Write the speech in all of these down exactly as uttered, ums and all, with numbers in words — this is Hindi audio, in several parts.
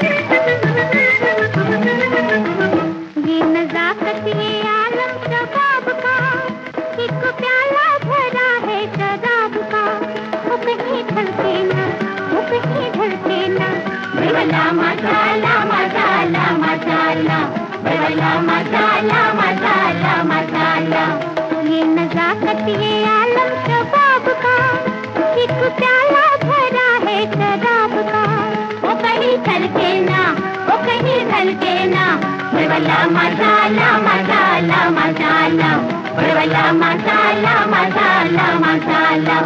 ये नजाकत ये आलम शबाब का, एक प्याला भरा है शराब का। वो कहीं ढलके ना, वो कहीं ढलके ना। बेवला मसाला मसाला मसाला, बेवला मसाला मसाला मसाला। ये नजाकत ये आलम शबाब का, एक प्याला भरा है शराब का। वो कहीं ढलके ना, वो कहीं ढलके ना। बेवला मसाला मसाला मसाला, बेवला मसाला मसाला मसाला।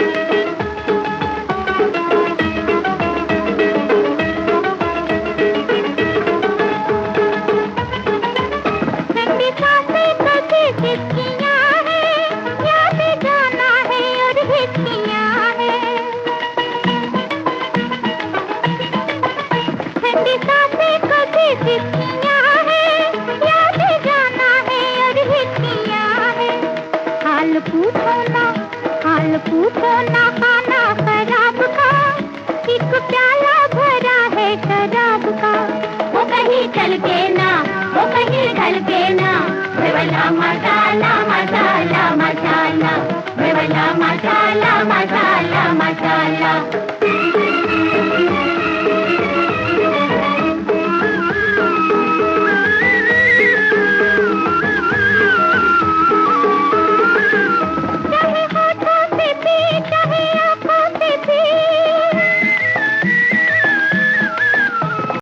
हाल पूछो ना, हाल पूछो ना खाना खराब का। एक प्याला भरा है शराब का। वो कहीं ढलके ना, वो कहीं ढलके ना। बेवला मसाला